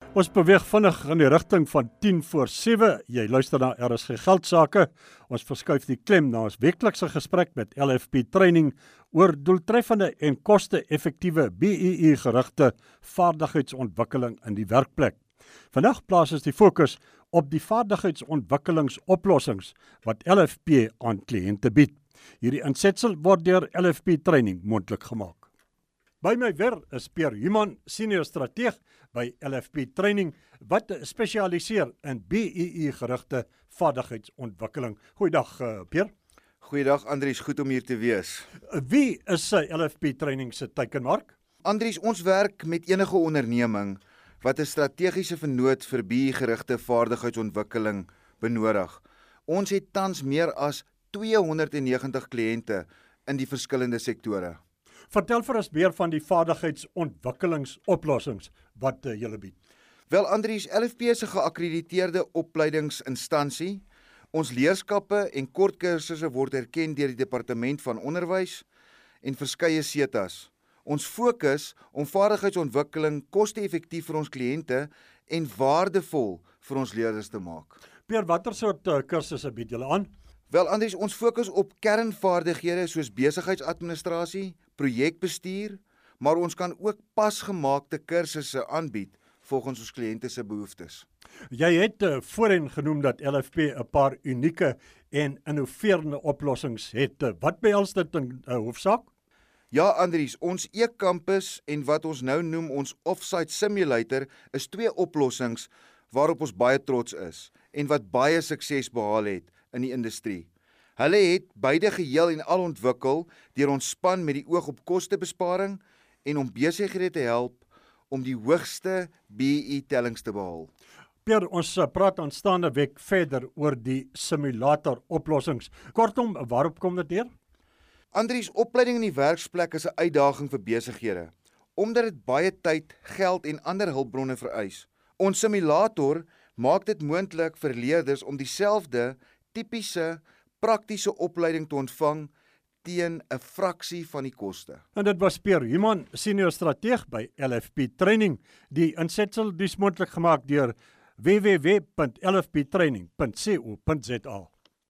Ons beweeg vinnig in die rigting van 6:50. Jy luister na RSG Geldsaake. Ons verskuif die klem na ons weeklikse gesprek met LFB Training oor doeltreffende en koste-effektiewe BEE gerigte vaardigheidsontwikkeling in die werkplek. Vandag plaas ons die fokus op die vaardigheidsontwikkelingsoplossings wat LFB aan kliënte bied. Hierdie insetsel word deur LFB Training moontlik gemaak. By my weer is Pierre Human, senior strateeg by LFB Training, wat spesialiseer in BEE gerigte vaardigheidsontwikkeling. Goeiedag Pierre. Goeiedag Andries, goed om hier te wees. Wie is LFB Training se teikenmark? Andries, ons werk met enige onderneming wat 'n strategiese vennoot vir BEE gerigte vaardigheidsontwikkeling benodig. Ons het tans meer as 290 kliënte in die verskillende sektore. Vertel vir ons meer van die vaardigheidsontwikkelingsoplossings wat julle bied. Wel Andries, LFB is 'n geakkrediteerde opleidingsinstansie. Ons leerskappe en kortkursusse word erken deur die Departement van Onderwys en verskeie SETA's. Ons fokus om vaardigheidsontwikkeling koste-effektief vir ons kliënte en waardevol vir ons leerders te maak. Pierre, watter soort kursusse bied julle aan? Wel Andries, ons fokus op kernvaardighede soos besigheidsadministrasie, projekbestuur, maar ons kan ook pasgemaakte kursusse aanbied volgens ons kliënte se behoeftes. Jy het voorheen genoem dat LFB 'n paar unieke en innoverende oplossings het. Wat behels dit in hoofsaak? Ja Andries, ons e-kampus en wat ons nou noem ons offsite simulator is twee oplossings waarop ons baie trots is en wat baie sukses behaal het in die industrie. Hulle het beide geheel en al ontwikkel deur ons span met die oog op kostebesparing en om besighede te help om die hoogste BEE tellings te behaal. Pierre, ons praat aanstaande week verder oor die simulator oplossings. Kortom, waarop kom dit neer? Andries, opleiding in die werksplek is 'n uitdaging vir besighede, omdat dit baie tyd, geld en ander hulpbronne vereis. Ons simulator maak dit moontlik vir leerders om dieselfde tipiese praktiese opleiding te ontvang teen 'n fraksie van die koste. En dit was Pierre Human, senior strateeg by LFB Training. Die insetsel is moontlik gemaak deur www.lfbtraining.co.za.